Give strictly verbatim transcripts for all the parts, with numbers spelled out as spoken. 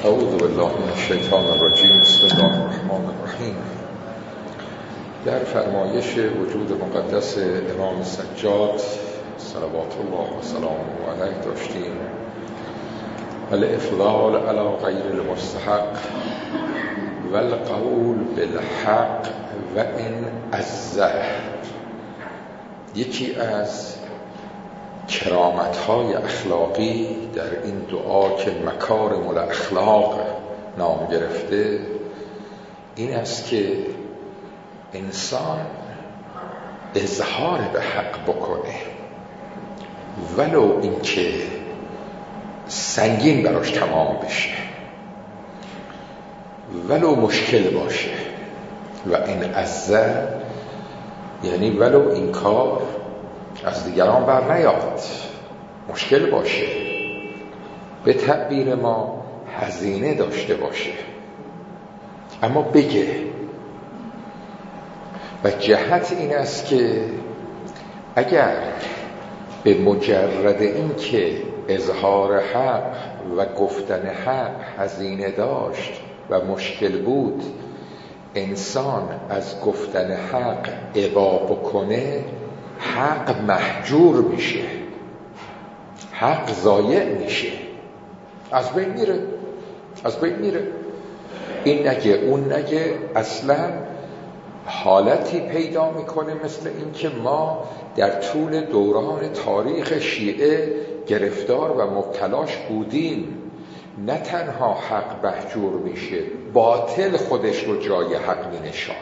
اعوذ بالله من الشیطان الرجیم. بسم الله الرحمن الرحیم. در فرمایش وجود مقدس امام سجاد صلوات الله و سلامه علیه داشتیم الافضال علی غیر المستحق و القول بالحق و ان عزه. یکی از کرامت‌های اخلاقی در این دعا که مکارم الاخلاق نام گرفته این است که انسان اظهار به حق بکنه، ولو اینکه سنگین براش تمام بشه، ولو مشکل باشه. و این عزه یعنی ولو این کار از دیگران بر نیاد، مشکل باشه، به تعبیر ما هزینه داشته باشه، اما بگه. و جهت این است که اگر به مجرد این که اظهار حق و گفتن حق هزینه داشت و مشکل بود، انسان از گفتن حق ابا بکنه، حق محجور میشه، حق ضایع میشه، از بین میره، از بین میره. این نگه اون نگه، اصلا حالتی پیدا میکنه مثل این که ما در طول دوران تاریخ شیعه گرفتار و مبتلاش بودیم. نه تنها حق محجور میشه، باطل خودش رو جای حق مینشانه.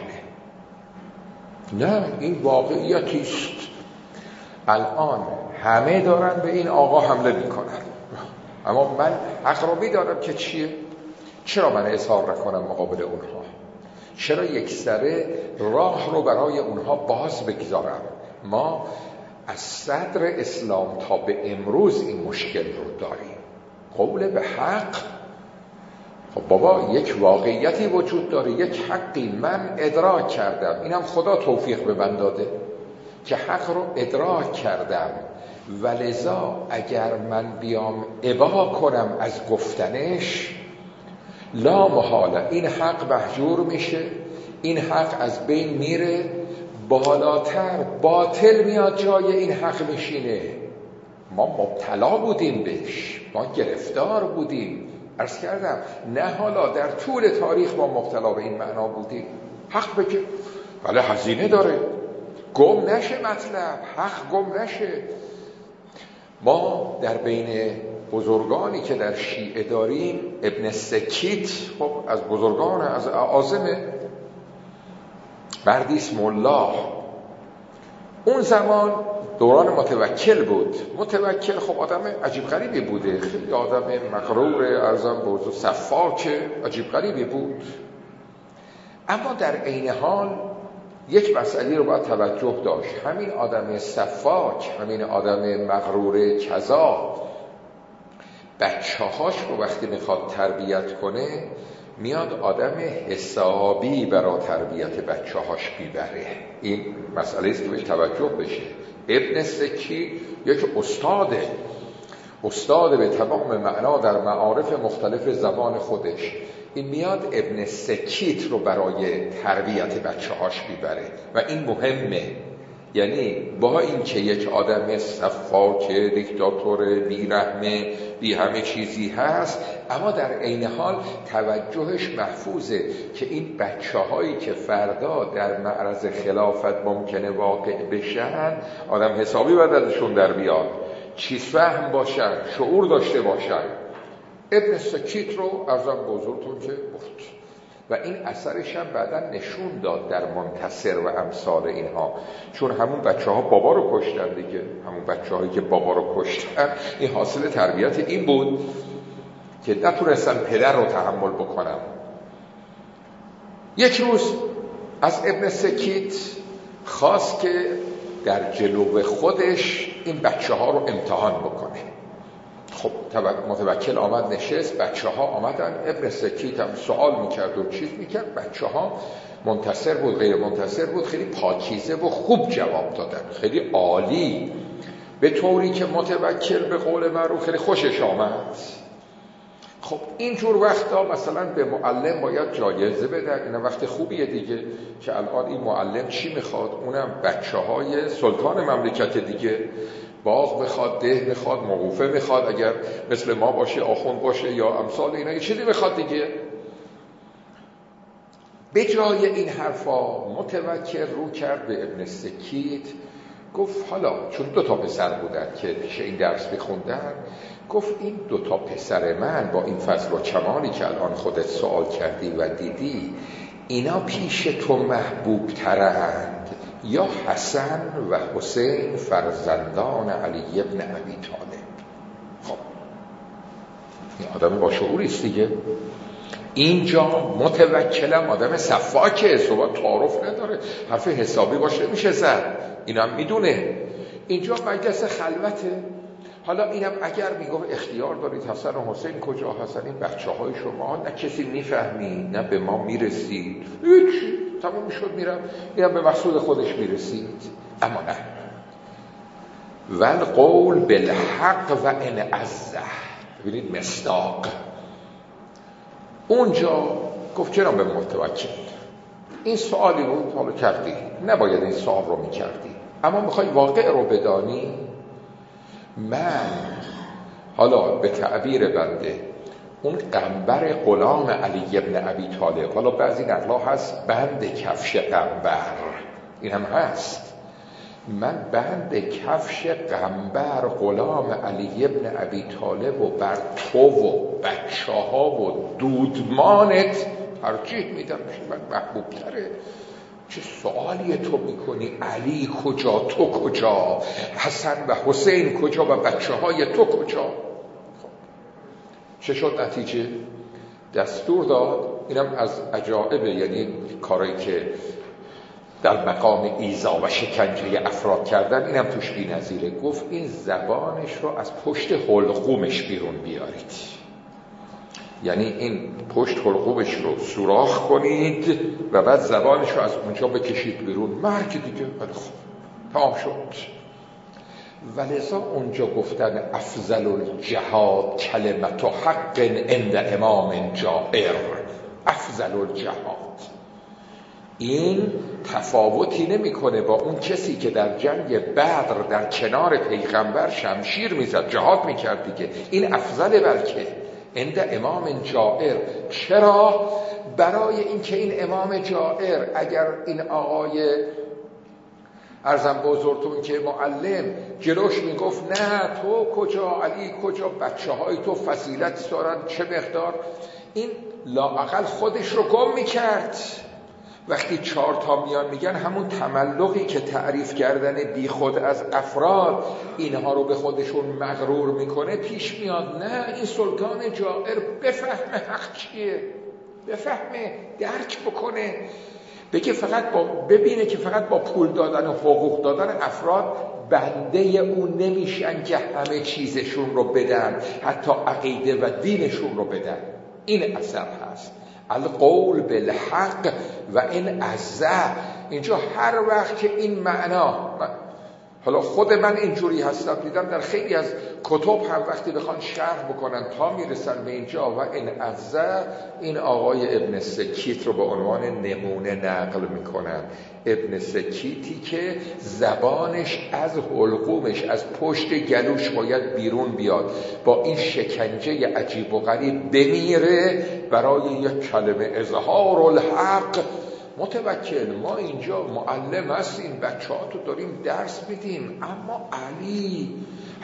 نه، این واقعیتی است. الان همه دارن به این آقا حمله میکنن، اما من حق رو میدارم که چیه؟ چرا من اظهار نکنم مقابل اونها؟ چرا یک سره راه رو برای اونها باز بگذارم؟ ما از صدر اسلام تا به امروز این مشکل رو داریم. قول به حق، خب بابا یک واقعیتی وجود داره، یک حقی من ادراک کردم، اینم خدا توفیق به من داده که حق رو ادراک کردم، ولذا اگر من بیام ابا کنم از گفتنش، لا محاله این حق محجور میشه، این حق از بین میره، بالاتر باطل میاد جای این حق میشینه. ما مبتلا بودیم بهش، ما گرفتار بودیم. عرض کردم نه حالا در طول تاریخ ما مبتلا به این معنا بودیم. حق بگه، ولی هزینه داره، گم نشه مطلب، حق گم نشه. ما در بین بزرگانی که در شیعه داریم، ابن سکیت خب از بزرگان، از اعاظم، مردی اسم الله. اون زمان دوران متوکل بود. متوکل خب آدم عجیب غریبی بوده، خیلی آدم مغرور، ارزم بزرگ سفاک عجیب غریبی بود. اما در عین حال یک مسئله رو باید توجه داشت. همین آدم سفاک، همین آدم مغرور کذا، بچه هاش رو وقتی میخواد تربیت کنه، میاد آدم حسابی برای تربیت بچه هاش بیبره. این مسئله است که بهش توجه بشه. ابن سکی یک استاده، استاد به تمام معنا در معارف مختلف زبان خودش. این میاد ابن سکیت رو برای تربیت بچه هاش بیبره و این مهمه. یعنی با این که یک آدم سفاک، دیکتاتور، بیرحمه، بی همه چیزی هست، اما در عین حال توجهش محفوظه که این بچه هایی که فردا در معرض خلافت ممکنه واقع بشن، آدم حسابی باید ازشون در بیاد، چیز فهم باشن، شعور داشته باشن. ابن سکیت رو ارزم بزرگتون که گفت و این اثرش هم بعدا نشون داد در منتصر و امثال اینها، چون همون بچه ها بابا رو کشتن دیگه. همون بچه هایی که بابا رو کشتن این حاصل تربیت این بود که نتونستن پدر رو تحمل بکنن. یک روز از ابن سکیت خواست که در جلو خودش این بچه ها رو امتحان بکنه. خب متوکل آمد نشست، بچه ها آمدن، ابن سکیت هم سوال میکرد و چیز میکرد، بچه ها منتصر بود غیر منتصر بود، خیلی پاکیزه و خوب جواب دادن، خیلی عالی، به طوری که متوکل به قول معروف خیلی خوشش آمد. خب اینجور وقتا مثلا به معلم باید جایزه بدن. اینا وقت خوبیه دیگه که الان این معلم چی میخواد، اونم بچه های سلطان مملکت دیگه، باغ میخواد، ده میخواد، موقوفه میخواد، اگر مثل ما باشه، آخوند باشه یا امثال اینا، یه چیزی میخواد دیگه. به جای این حرفا متوکل رو کرد به ابن سکیت، گفت حالا چون دو تا پسر بودن که پیش این درس میخوندن، گفت این دو تا پسر من با این فضل و کمالی که الان خودت سوال کردی و دیدی، اینا پیش تو محبوب ترند یا حسن و حسین فرزندان علی ابن ابی طالب؟ خب این آدم با شعوری است دیگه. اینجا متوکلم آدم صفاکه، صحبت تعارف نداره، حرف حسابی باشه میشه زد، اینم میدونه اینجا مجلس خلوته. حالا اینم اگر میگم اختیار دارید حسن و حسین کجا هستن، این بچه های شما، نه کسی میفهمی نه به ما میرسید، هیچ تمام شد میرم، اینم به مقصود خودش میرسید. اما نه، والقول بالحق و ان عزه، ببینید مصداق. اونجا گفت جناب متوکل این سوالی بود حالا کردی، نباید این سوال رو میکردی، اما میخوای واقع رو بدانی. من حالا به تعبیر بنده اون قنبر غلام علی ابن ابی طالب، حالا بعضی نقلا هست بند کفش قنبر، این هم هست، من بند کفش قنبر غلام علی ابن ابی طالب و بر تو و بچه ها و دودمانت ترجیح میدم، من محبوب تره. چه سوالی تو میکنی؟ علی کجا، تو کجا، حسن و حسین کجا و بچه های تو کجا؟ خب چه شد نتیجه؟ دستور داد، اینم از عجائب، یعنی کاری که در مقام ایذا و شکنجه افراد کردن، اینم توش بی‌نظیره. گفت این زبانش رو از پشت حلقومش بیرون بیارید، یعنی این پشت حلقومش رو سوراخ کنید و بعد زبانش رو از اونجا بکشید بیرون، مرگ دیگه. ولی خب تمام شد. ولذا اونجا گفتن افضل الجهاد کلمت حق عند امام جائر، افضل الجهاد. این تفاوتی نمیکنه با اون کسی که در جنگ بدر در کنار پیغمبر شمشیر میزد، جهاد میکرد دیگه، این افضل بلکه عند امام جائر. چرا؟ برای اینکه این امام جائر اگر این آقای ارزم بزرگتون که معلم جلوش میگفت نه تو کجا، علی کجا، بچه های تو فضیلت دارن چه مقدار، این لااقل خودش رو گم میکرد. وقتی چهار تا میان میگن همون تملقی که تعریف کردن بی خود از افراد اینها رو به خودشون مغرور میکنه پیش میاد. نه، این سلطان جائر بفهمه حق چیه، بفهمه، درک بکنه، بگه فقط با ببینه که فقط با پول دادن و حقوق دادن افراد بنده اون نمیشن که همه چیزشون رو بدن، حتی عقیده و دینشون رو بدن. این اثر هست القول بالحق و این عزه. اینجا هر وقت که این معنا، حالا خود من اینجوری هستم، دیدم در خیلی از کتب هم وقتی بخوان شرح بکنن تا میرسن به اینجا و این عزه، این آقای ابن سکیت رو به عنوان نمونه نقل میکنن. ابن سکیتی که زبانش از حلقومش، از پشت گلوش باید بیرون بیاد، با این شکنجه عجیب و غریب بمیره برای یک کلمه اظهار الحق. متوکل ما اینجا معلم هستیم، بچه ها تو داریم درس میدیم، اما علی،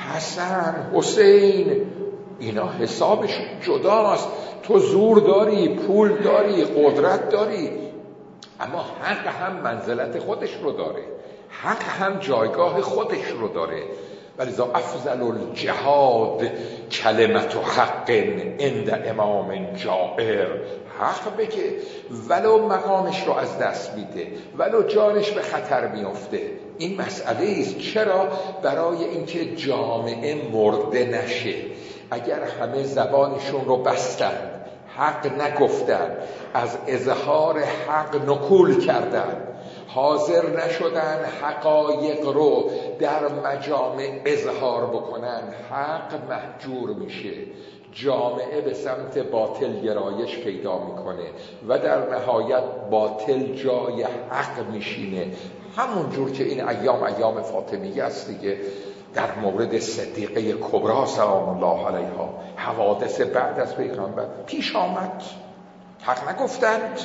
حسن، حسین اینا حسابش جداست. تو زور داری، پول داری، قدرت داری، اما حق هم منزلت خودش رو داره، حق هم جایگاه خودش رو داره. ولذا افضل الجهاد کلمت حق عند امام جائر. حق بگه ولو مقامش رو از دست میده، ولو جانش به خطر میفته. این مسئله است. چرا؟ برای اینکه جامعه مرده نشه. اگر همه زبانشون رو بستن، حق نگفتن، از اظهار حق نکول کردن، حاضر نشدن حقایق رو در مجامع اظهار بکنن، حق محجور میشه. جامعه به سمت باطل گرایش پیدا میکنه و در نهایت باطل جای حق میشینه. همون جور که این ایام ایام فاطمیه است دیگه. در مورد صدیقه کبرا سلام الله علیها حوادث بعد از پیغمبر پیش آمد، حق نگفتند،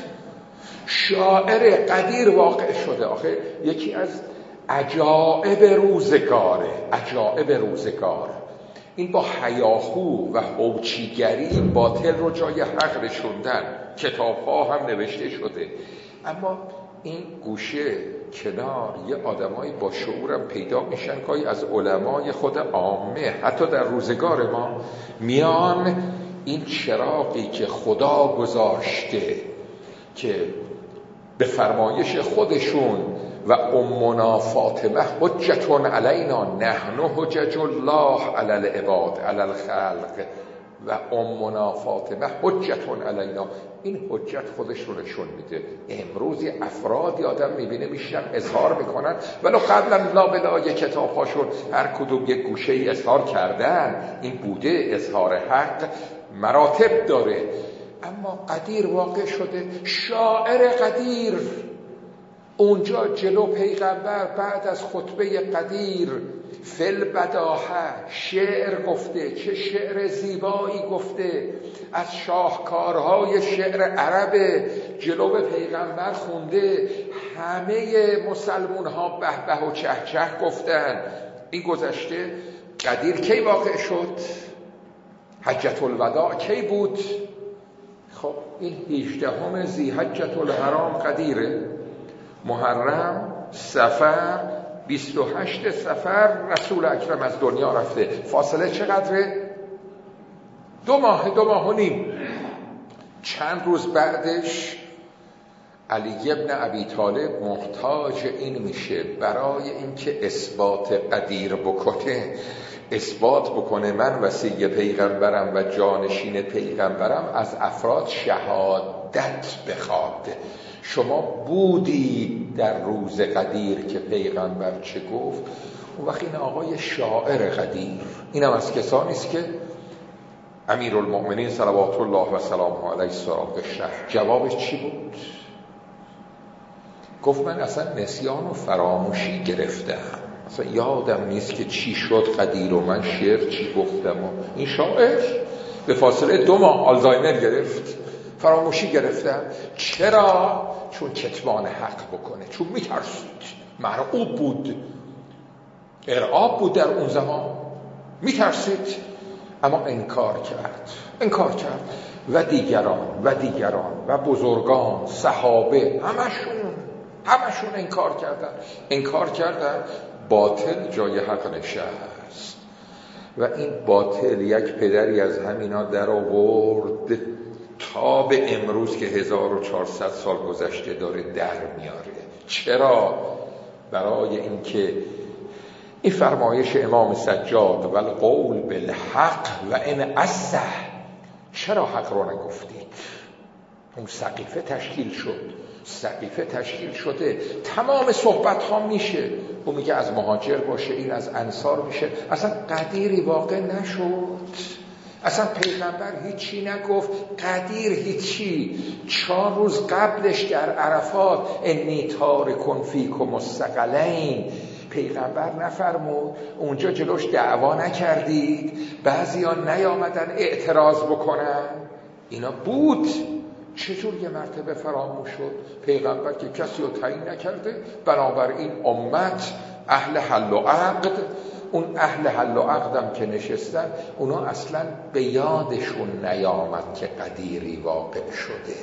شاعر قدیر واقع شده. آخه یکی از عجائب روزگاره، عجائب روزگار این با هیاهو و هوچیگری باطل رو جای حق نشوندن. کتاب ها هم نوشته شده، اما این گوشه کنار یه آدمای با شعورم پیدا میشن که از علمای خود عامه حتی در روزگار ما میان این چراغی که خدا گذاشته که به فرمایش خودشون و امنا فاطمه حجتون علینا نحن حجج الله علی العباد علی الخلق و امنا فاطمه حجتون علینا، این حجت خودش رو نشون میده. امروز افرادی آدم میبینه میشن اظهار میکنن ولو قبلا لا بلای کتاب هاشون هر کدوم یک گوشه ای اظهار کردن، این بوده اظهار حق مراتب داره، اما قدیر واقع شده. شاعر قدیر اونجا جلو پیغمبر بعد از خطبه قدیر فل بداهه شعر گفته، چه شعر زیبایی گفته، از شاهکارهای شعر عرب جلو پیغمبر خونده. همه مسلمون ها به به و چه چه گفتن. این گذشته قدیر کی واقع شد؟ حجت الوداع کی بود؟ خب این هجدهم ذی حجت الحرام قدیره، محرم، صفر، بیست و هشت صفر رسول اکرم از دنیا رفته. فاصله چقدره؟ دو ماه، دو ماه و نیم. چند روز بعدش علی ابن ابی طالب محتاج این میشه برای اینکه اثبات قدیر بکنه، اثبات بکنه من وصی پیغمبرم و جانشین پیغمبرم، از افراد شهادت بخواد. شما بودید در روز قدیر که پیغمبر چه گفت؟ اون وقت این آقای شاعر قدیر، اینم از کسانی است که امیرالمؤمنین صلوات الله و سلامه علیه سراغ شهر جوابش چی بود؟ گفت من اصلا نسیان و فراموشی گرفتم، اصلا یادم نیست که چی شد قدیر و من شعر چی گفتم. و این شاعر به فاصله دو ماه آلزایمر گرفت، فراموشی گرفتم. چرا؟ چون کتمان حق بکنه، چون میترسید، مرعوب بود، ارعاب بود در اون زمان، میترسید، اما انکار کرد، انکار کرد. و دیگران و دیگران و بزرگان صحابه همشون همشون انکار کردن، انکار کردن. باطل جای حق نشست و این باطل یک پدری از همینا در آورد تا به امروز که هزار و چهارصد سال گذشته داره در میاره. چرا؟ برای اینکه این فرمایش امام سجاد و القول بالحق و ان اصح، چرا حق رو نگفتید؟ اون سقیفه تشکیل شد، سقیفه تشکیل شده، تمام صحبت ها میشه. او میگه از مهاجر باشه، این از انصار میشه. اصلا قدیری واقع نشد، اصلا پیغمبر هیچی نگفت، قدیر هیچی. چهار روز قبلش در عرفات انی تارکن فیکم الثقلین، پیغمبر نفرمود اونجا جلوش دعوا نکردید؟ بعضی ها نیامدن اعتراض بکنن؟ اینا بود. چجور یه مرتبه فراموش شد؟ پیغمبر که کسی رو تعیین نکرده، بنابراین امت اهل حل و عقد، اون اهل حل و عقدم که نشستن اونا اصلا به یادشون نیامد که قدیری واقع شده.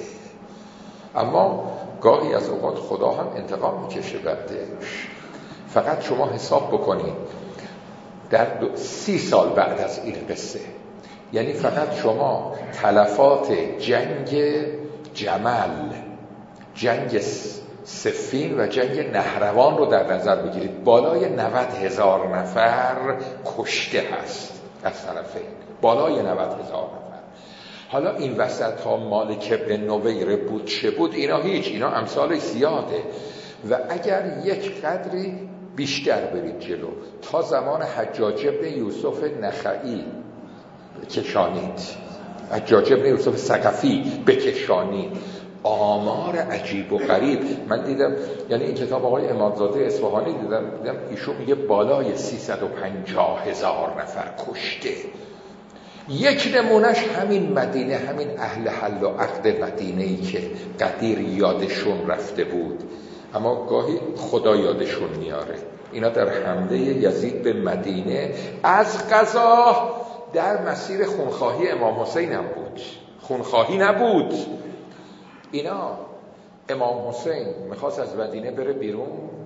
اما گاهی از اوقات خدا هم انتقام میکشه بعدش. فقط شما حساب بکنید در سی سال بعد از این قصه، یعنی فقط شما تلفات جنگ جمل، جنگ صفین و جنگ نهروان رو در نظر بگیرید، بالای نود هزار نفر کشته هست از طرفین، بالای نود هزار نفر. حالا این وسط ها مالک ابن نویره بود چه بود، اینا هیچ، اینا امثال زیاده. و اگر یک قدری بیشتر برید جلو، تا زمان حجاج ابن یوسف نخعی بکشانید، حجاج بن یوسف ثقفی بکشانید. آمار عجیب و غریب من دیدم، یعنی این کتاب آقای امامزاده اصفهانی دیدم دیدم ایشون میگه بالای سیصد و پنجاه هزار نفر کشته. یک نمونش همین مدینه، همین اهل حل و عقد مدینه‌ای که قدیر یادشون رفته بود، اما گاهی خدا یادشون میاره. اینا در حمله یزید به مدینه از قضا در مسیر خونخواهی امام حسین هم بود. خونخواهی نبود، اینا امام حسین میخواست از مدینه بره بیرون،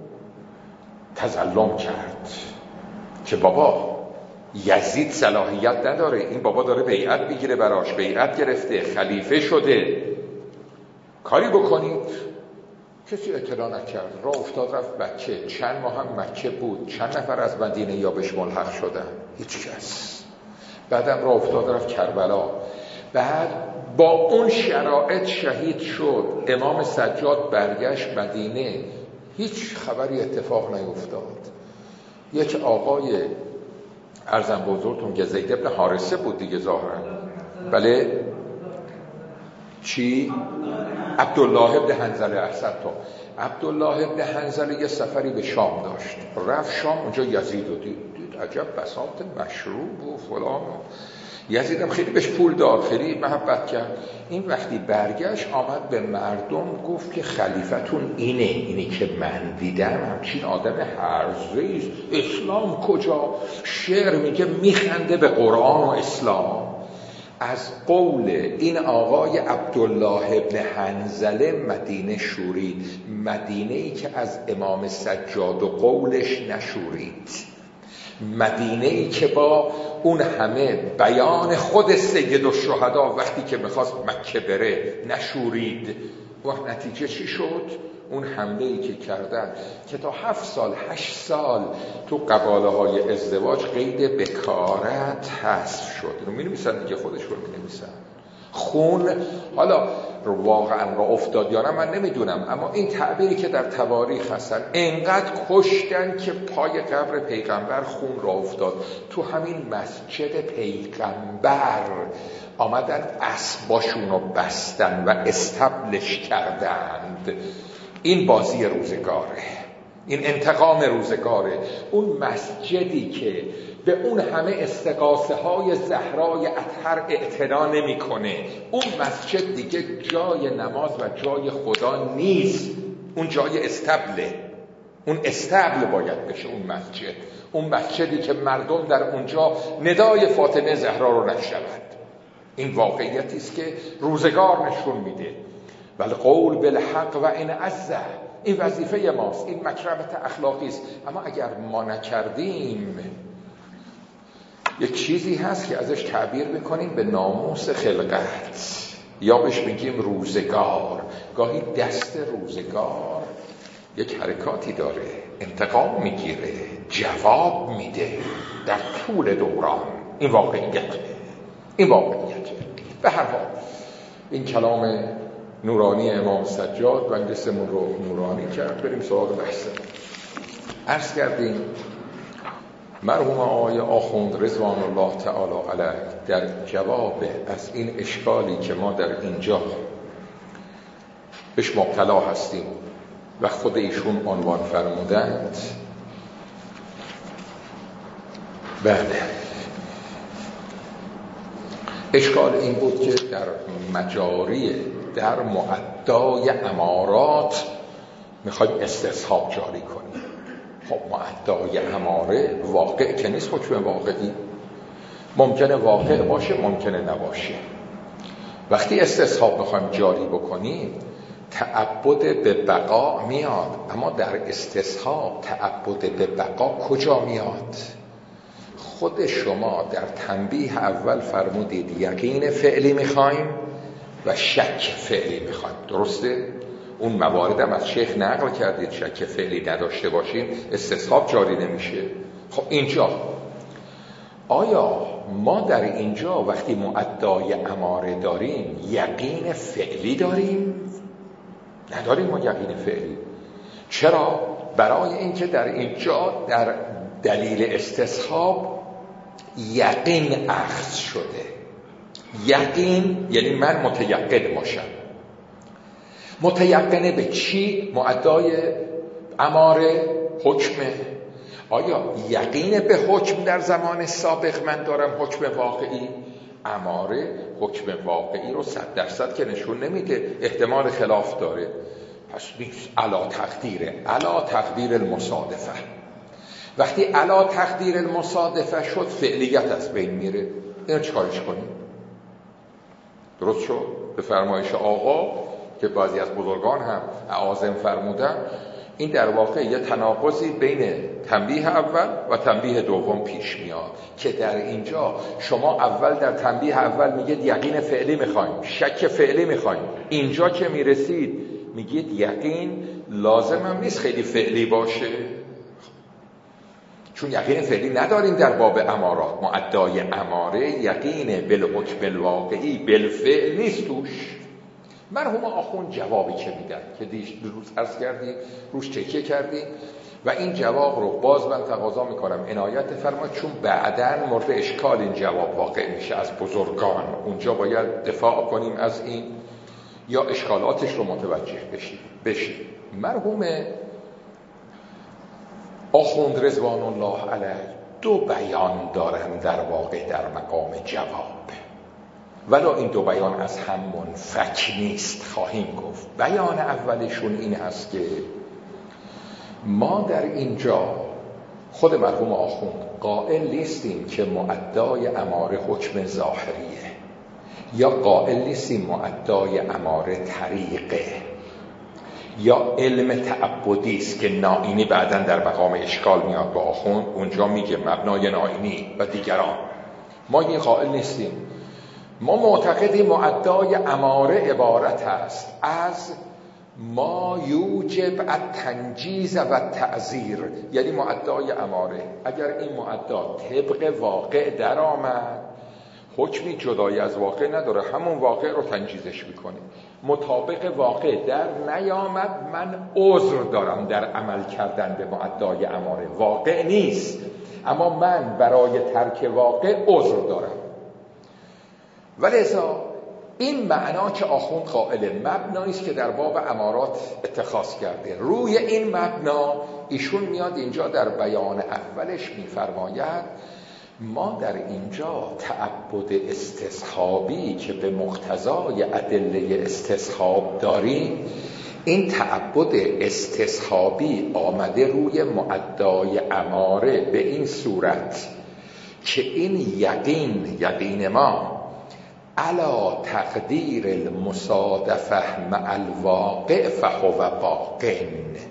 تظلم کرد که بابا یزید صلاحیت نداره، این بابا داره بیعت بگیره براش، بیعت گرفته، خلیفه شده، کاری بکنید. کسی اطلاع نکرد، راه افتاد رفت بچه. چند ماه هم مکه بود، چند نفر از مدینه یا بهش ملحق شدن؟ هیچ کس. بعدم راه افتاد رفت کربلا، بعد با اون شرایط شهید شد. امام سجاد برگشت مدینه، هیچ خبری اتفاق نیفتاد. یک آقای عرضم بزرگتون که زید ابن حارثه بود دیگه ظاهرا، بله چی؟ عبدالله ابن حنظله. احسن تو عبدالله ابن حنظله یه سفری به شام داشت، رفت شام، اونجا یزید رو دید، دید عجب بساط مشروب و فلان. یزید هم خیلی بهش پول داد، خیلی محبت کرد. این وقتی برگشت آمد به مردم گفت که خلیفتون اینه، اینی که من دیدم، همچین آدم هرزه‌ای، اسلام کجا؟ شعر میگه، میخنده به قرآن و اسلام. از قول این آقای عبدالله ابن حنظله مدینه شورید، مدینه‌ای که از امام سجاد و قولش نشورید، مدینه‌ای که با اون همه بیان خود سید الشهدا وقتی که میخواست مکه بره نشورید. و نتیجه چی شد؟ اون حمله‌ای که کردن که تا هفت سال هشت سال تو قباله های ازدواج قید بکارت حذف شد. رو می‌نویسن دیگه، خودشون می‌نویسن. خون حالا واقعا را افتاد یا نه من نمیدونم، اما این تعبیری که در تواریخ هستن، انقدر کشتن که پای قبر پیغمبر خون را افتاد. تو همین مسجد پیغمبر آمدن اسباشون رو بستن و استبلش کردند. این بازی روزگاره، این انتقام روزگاره. اون مسجدی که به اون همه استغاثه های زهرای اطهر اعتنا نمی کنه، اون مسجد دیگه جای نماز و جای خدا نیست، اون جای استبله. اون استبل باید بشه اون مسجد، اون مسجدی که مردم در اونجا ندای فاطمه زهرا رو نشنوند. این واقعیتی است که روزگار نشون میده. ولی قول بالحق و این عزه، این وظیفه ماست، این مکرمت اخلاقی است. اما اگر ما نکردیم، یک چیزی هست که ازش تعبیر میکنیم به ناموس خلقت، یا بهش میگیم روزگار. گاهی دست روزگار یک حرکاتی داره، انتقام میگیره، جواب میده در طول دوران. این واقعیت، این واقعیت. به هر حال این کلام نورانی امام سجاد مجلسمون رو نورانی کرد. بریم سراغ بحث. عرض کردیم مرحوم آقای آخوند رضوان الله تعالی علیه در جواب از این اشکالی که ما در اینجا بهش مبتلا هستیم و خود ایشون عنوان فرمودند، بله، اشکال این بود که در مجاری، در معدای امارات میخوایم استصحاب جاری کنیم. خب معدای اماره واقع که نیست، حکم واقعی، ممکنه واقع باشه ممکنه نباشه. وقتی استصحاب میخوایم جاری بکنیم تعبد به بقا میاد، اما در استصحاب تعبد به بقا کجا میاد؟ خود شما در تنبیه اول فرمودید یقین فعلی میخوایم و شک فعلی میخوایم، درسته؟ اون موارد هم از شیخ نقل کردید، شک فعلی نداشته باشیم استصحاب جاری نمیشه. خب اینجا آیا ما در اینجا وقتی معدای اماره داریم یقین فعلی داریم؟ نداریم ما یقین فعلی. چرا؟ برای اینکه در اینجا در دلیل استصحاب یقین اخذ شده. یقین یعنی من متیقن باشم. متیقنه به چی؟ معدای اماره حکمه. آیا یقین به حکم در زمان سابق من دارم حکم واقعی؟ اماره حکم واقعی رو صد درصد که نشون نمیده، احتمال خلاف داره. پس نیست. علا تقدیره، علا تقدیر المصادفه. وقتی علا تقدیر المصادفه شد فعلیت از بین میره. اینو چیکارش کنیم؟ درست شد؟ به فرمایش آقا که بعضی از بزرگان هم اعاظم فرمودن، این در واقع یه تناقضی بین تنبیه اول و تنبیه دوم پیش میاد که در اینجا شما اول در تنبیه اول میگید یقین فعلی میخوایم، شک فعلی میخوایم. اینجا که میرسید میگید یقین لازم هم نیست خیلی فعلی باشه، چون یقین فعلی نداریم در باب امارات. معدای اماره یقین بالحکم الواقعی بالفعل نیست توش. مرحوم آخوند جوابی که میدن که دیش روز عرض کردیم روش تکیه کردیم و این جواب رو باز من تقاضا میکنم عنایت فرمایید، چون بعداً مورد اشکال این جواب واقع میشه از بزرگان. اونجا باید دفاع کنیم از این یا اشکالاتش رو متوجه بشیم. بشیم. مرحوم آخوند رضوان الله علیه دو بیان دارن در واقع در مقام جواب، ولو این دو بیان از هم منفک نیست خواهیم گفت. بیان اولشون این هست که ما در اینجا خود مرحوم آخوند قائل نیستیم که معدای اماره حکم ظاهریه، یا قائل نیستیم معدای اماره طریقه یا علم تعبدی است که نائینی بعداً در مقام اشکال میاد با آخوند، اونجا میگه مبنای نائینی و دیگران. ما این قائل نیستیم. ما معتقدیم معدای اماره عبارت است از ما یوجب التنجیز و تعزیر، یعنی معدای اماره اگر این معدا طبق واقع در آمد حکمی جدای از واقع نداره، همون واقع رو تنجیزش میکنه. مطابق واقع در نیامد من عذر دارم در عمل کردن به معدای اماره. واقع نیست اما من برای ترک واقع عذر دارم. ولذا این معنا که آخوند قائل مبنایی است که در باب امارات اتخاذ کرده، روی این مبنا ایشون میاد اینجا در بیان اولش میفرماید ما در اینجا تعبد استصحابی که به مقتضای ادله استصحاب داریم، این تعبد استصحابی آمده روی معدای اماره به این صورت که این یقین یقین ما علا تقدیر المصادفه مع الواقع فهو باقٍ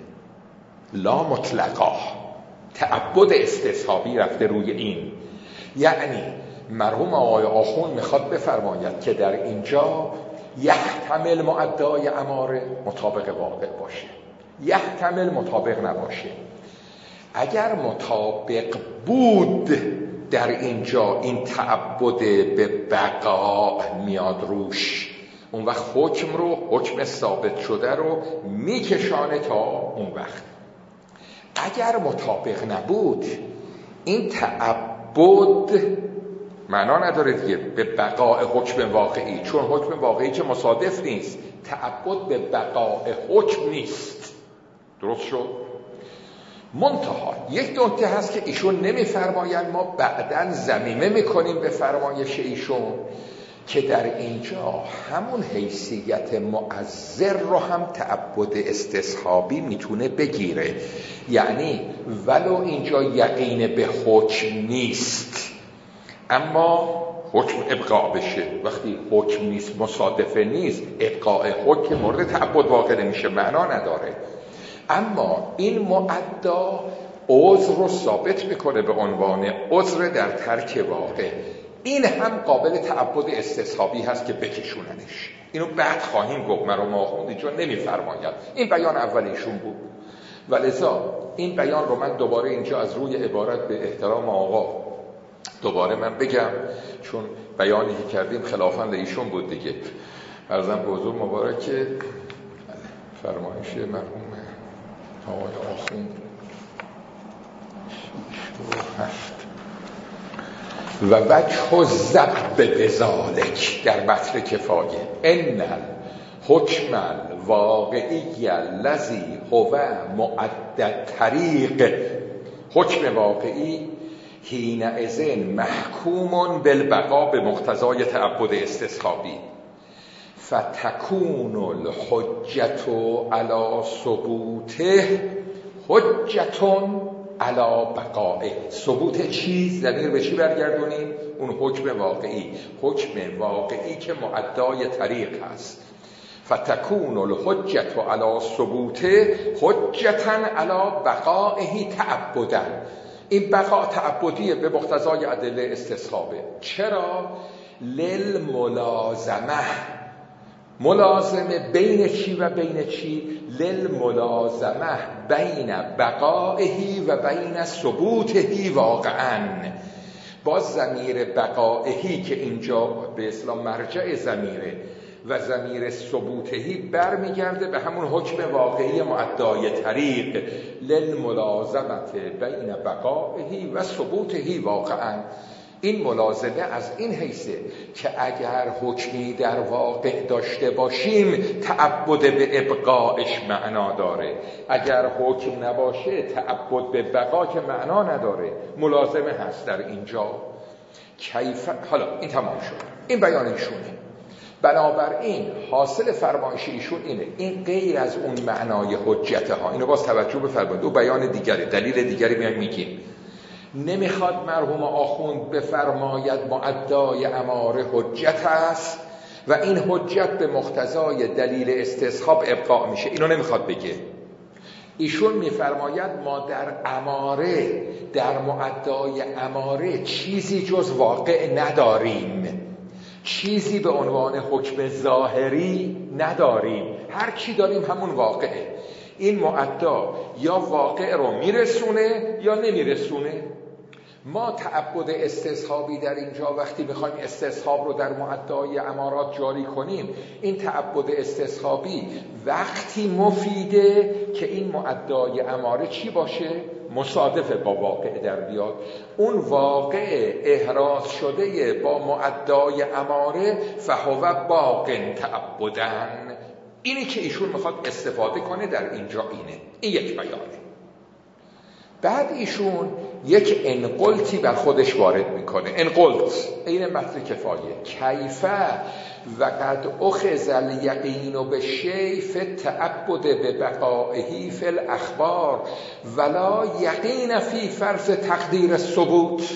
لا مطلقا. تعبد استصحابی رفته روی این، یعنی مرحوم آقای آخوند میخواد بفرماید که در اینجا یحتمل معدای اماره مطابق واقع باشه، یحتمل مطابق نباشه. اگر مطابق بود در اینجا این تعبد به بقا میاد روش، اون وقت حکم رو حکم ثابت شده رو میکشانه تا اون وقت. اگر مطابق نبود این تعبد معنا نداره دیگه به بقاء حکم واقعی، چون حکم واقعی که مصادف نیست، تعبد به بقاء حکم نیست. درست شد؟ منتها یک نکته هست که ایشون نمیفرمایند، ما بعداً ضمیمه میکنیم به فرمایش ایشون که در اینجا همون حیثیت مؤثر رو هم تعبد استصحابی میتونه بگیره. یعنی ولو اینجا یقین به حکم نیست اما حکم ابقاء بشه، وقتی حکم نیست مصادفه نیست، ابقاء حکم مورد تعبد واقع نمیشه، معنا نداره. اما این معدا عذر رو ثابت میکنه به عنوان عذر در ترک واقع، این هم قابل تعبد استصحابی هست که بکشوننش. اینو بعد خواهیم گفت، مرحوم آخوند اینجا نمیفرماید، این بیان اولیشون بود. ولذا این بیان رو من دوباره اینجا از روی عبارت به احترام آقا دوباره من بگم، چون بیانی که کردیم خلافاً ایشون بود دیگه. عرضم به حضور مبارک که فرمایش مرحوم آقای آخوند هفت و وجه الضب بذالک در متن کفایه ان الحکم الواقعی الذی هو معد طریق، حکم واقعی حینئذ محکوم بالبقاء به مقتضای تعبد استصحابی، فتکون الحجة علی ثبوته حجة علی بقائه. ثبوت چیز ضمیر به چی برگردونیم؟ اون حکم واقعی، حکم واقعی که معدای طریق هست. فتکون الحجة علی ثبوته حجة علی بقائه تعبدا. این بقا تعبدیه به مقتضای ادله استصحابه. چرا؟ للملازمه، ملازمه بین چی و بین چی؟ للملازمه بین بقائه و بین ثبوته واقعا. باز ضمیر بقائه که اینجا به اسلام مرجع ضمیره و ضمیر ثبوتهی برمیگرده به همون حکم واقعی معدای طریق، للملازمت بین بقائه و ثبوتهی واقعا. این ملازمه از این حیثه که اگر حکمی در واقع داشته باشیم تعبد به ابقاءش معنا داره، اگر حکم نباشه تعبد به بقا که معنا نداره، ملازمه هست در اینجا. کیف حالا این تمام شد، این بیان ایشونه. بنابراین حاصل فرمایش ایشون اینه، این غیر از اون معنای حجته ها، اینو باز توجه بفرمایید، دو بیان دیگری، دلیل دیگری میایم میگیم. نمیخواد مرحوم آخوند بفرماید معدای اماره حجت است و این حجت به مقتضای دلیل استصحاب ابقاء میشه، اینو نمیخواد بگه. ایشون میفرماید ما در اماره، در معدای اماره چیزی جز واقع نداریم، چیزی به عنوان حکم ظاهری نداریم، هر چی داریم همون واقعه. این معدا یا واقع رو میرسونه یا نمیرسونه. ما تعبد استصحابی در اینجا وقتی میخوایم استصحاب رو در معدای امارات جاری کنیم، این تعبد استصحابی وقتی مفیده که این معدای اماره چی باشه؟ مصادف با واقع در بیاد. اون واقع احراز شده با معدای اماره فهو باقٍ تعبدن. اینی که ایشون میخواد استفاده کنه در اینجا اینه، این یک بیانه. بعد ایشون یک انقلتی بر خودش وارد میکنه. انقلت این متن کفایه. کیفه و قد اخذ الیقین بالشیء فی التعبد ببقائه فی الاخبار ولا یقین فی فرض تقدیر الثبوت.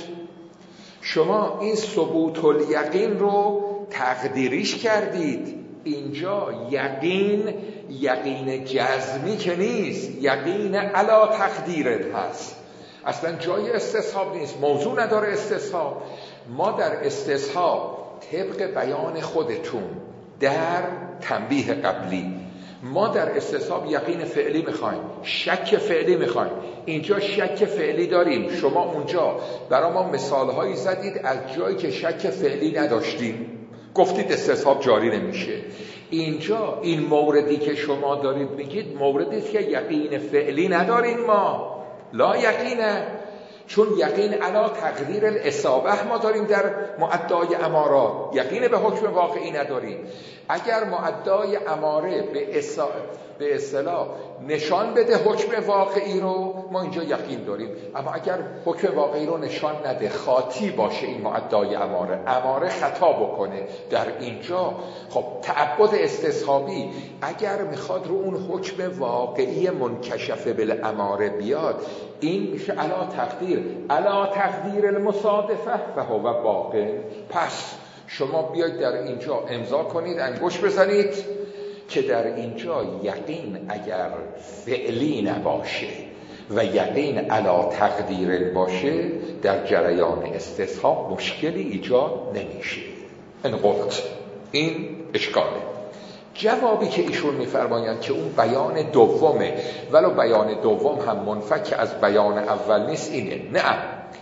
شما این ثبوت الیقین رو تقدیریش کردید، اینجا یقین یقین جزمی که نیست، یقین علا تقدیر هست، اصلا جای استصحاب نیست، موضوع نداره استصحاب. ما در استصحاب طبق بیان خودتون در تنبیه قبلی، ما در استصحاب یقین فعلی میخوایم، شک فعلی میخوایم. اینجا شک فعلی داریم، شما اونجا برای ما مثالهایی زدید از جایی که شک فعلی نداشتیم، گفتید استصحاب جاری نمیشه. اینجا این موردی که شما دارید میگید موردی که یقین فعلی نداریم، ما لا یقینه، چون یقین علا تقدیر الاصابه ما داریم در معدای امارات، یقین به حکم واقعی نداریم. اگر معدای اماره به اصا... به اصطلاح نشان بده حکم واقعی رو، ما اینجا یقین داریم. اما اگر حکم واقعی رو نشان نده، خاطی باشه این معدای اماره، اماره خطا بکنه، در اینجا خب تعبد استصحابی اگر میخواد رو اون حکم واقعی منکشف بالاماره بیاد، این میشه علا تقدیر علا تقدیر المصادفه فهو باقٍ. پس شما بیاید در اینجا امضا کنید، انگشت بزنید که در اینجا یقین اگر فعلی نباشه و یقین علا تقدیر باشه، در جریان استصحاب مشکلی ایجاد نمیشه. انقلت این اشکاله. جوابی که ایشون میفرمایند که اون بیان دومه، ولو بیان دوم هم منفک از بیان اول نیست، اینه نه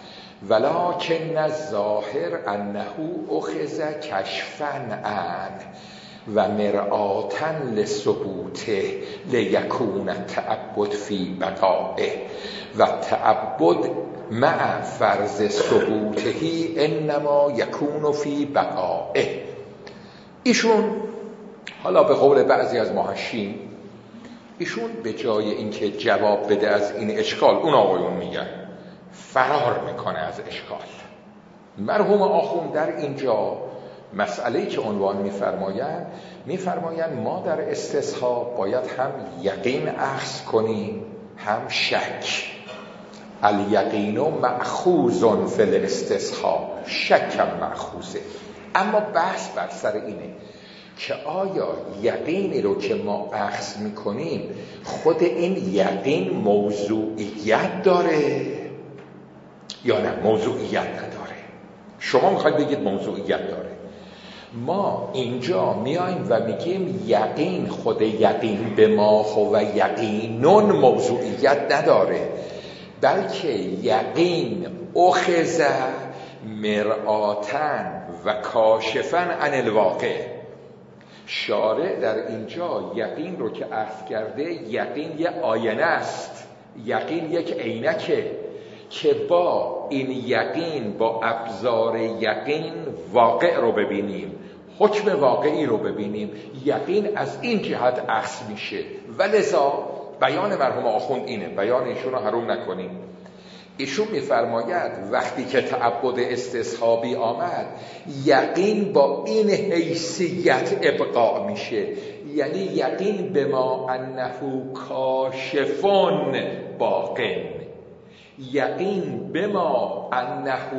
ولکن الظاهر انه اخذ کشفا عن و مرآتا لثبوته لیکون تعبد فی بقائه و تعبد مع فرض ثبوتهی انما یکون فی بقائه. ایشون حالا به قول بعضی از محشین، ایشون به جای اینکه جواب بده از این اشکال، اون آقایون میگن فرار میکنه از اشکال. مرحوم آخوند در اینجا مسئله‌ای که عنوان می‌فرمایند می‌فرمایند ما در استصحاب باید هم یقین اخذ کنیم هم شک. الیقین مأخوذ فی الاستصحاب، شکم مأخوذه. اما بحث بر سر اینه که آیا یقینی رو که ما اخذ می‌کنیم خود این یقین موضوعیت داره یا نه موضوعیت نداره. شما می‌خواید بگید موضوعیت داره، ما اینجا میایم و میگیم یقین خود یقین به ما و یقینون موضوعیت نداره، بلکه یقین اخذ مرآتن و کاشفن عن الواقع. شارع در اینجا یقین رو که اخذ کرده، یقین یک آینه است، یقین یک عینکه که با این یقین، با ابزار یقین واقع رو ببینیم، حکم واقعی رو ببینیم. یقین از این جهت اخذ میشه و لذا بیان مرحوم آخوند اینه، بیان ایشون رو حروم نکنیم. ایشون میفرماید وقتی که تعبد استصحابی آمد، یقین با این حیثیت ابقاء میشه، یعنی یقین به ما انه کاشفون باقن، یقین به ما انه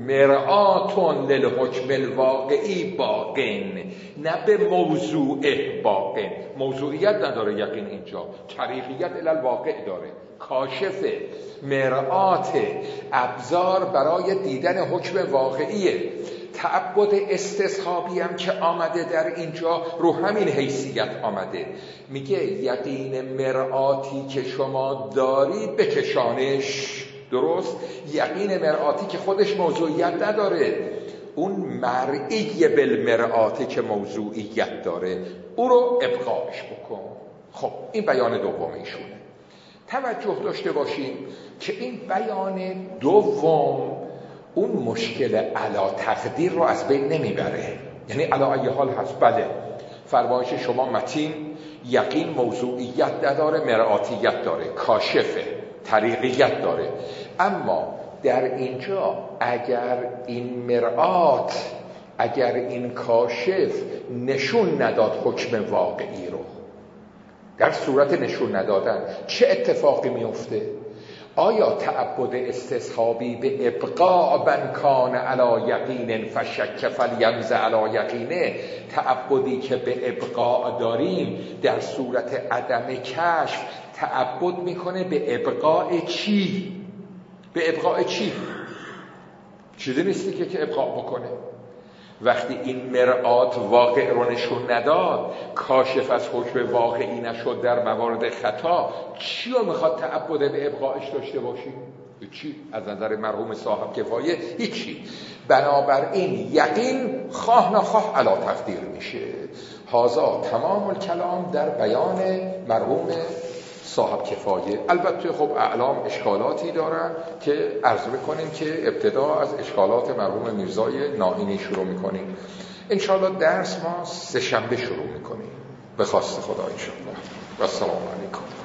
مرآتون للحکم الواقعی باقن، نه به موضوع باقن. موضوعیت نداره یقین اینجا، طریقیت الی الواقع داره، کاشف، مرآت، ابزار برای دیدن حکم واقعیه. تعبد استصحابی هم که آمده در اینجا رو همین حیثیت آمده، میگه یقین مرآتی که شما دارید بکشانش. درست؟ یقین مرآتی که خودش موضوعیت نداره، اون مرئی بالمرآتی که موضوعیت داره، او رو ابقاش بکن. خب این بیان دوم ایشونه. توجه داشته باشیم که این بیان دوم اون مشکل علا تقدیر رو از بین نمیبره. یعنی علا ای حال هست، بله فرمایش شما متین یقین موضوعیت نداره، مرآتیت داره، کاشفه، طریقیت داره. اما در اینجا اگر این مرآت، اگر این کاشف نشون نداد حکم واقعی رو، در صورت نشون ندادن چه اتفاقی میفته؟ آیا تعبد استصحابی به ابقاء من کان علی یقین فشک فلیمز علی یقینه، تعبدی که به ابقاء داریم در صورت عدم کشف، تعبد میکنه به ابقاء چی؟ به ابقاء چی؟ چیزی نیستی که که ابقاء بکنه. وقتی این مرآت واقع رو نشون نداد، کاشف از حکم واقعی نشد در موارد خطا، چی رو میخواد تعبد به ابقاءش داشته باشی؟ چی؟ از نظر مرحوم صاحب کفایه هیچی. بنابراین یقین خواه نخواه علا تقدیر میشه. هذا تمام الکلام در بیان مرحوم صاحب کفایه. البته خب اعلام اشکالاتی دارن که عرض بکنیم که ابتدا از اشکالات مرحوم میرزای نائینی شروع میکنیم. انشاءالله درس ما سه شنبه شروع میکنیم به خواست خدا انشاءالله. و السلام علیکم.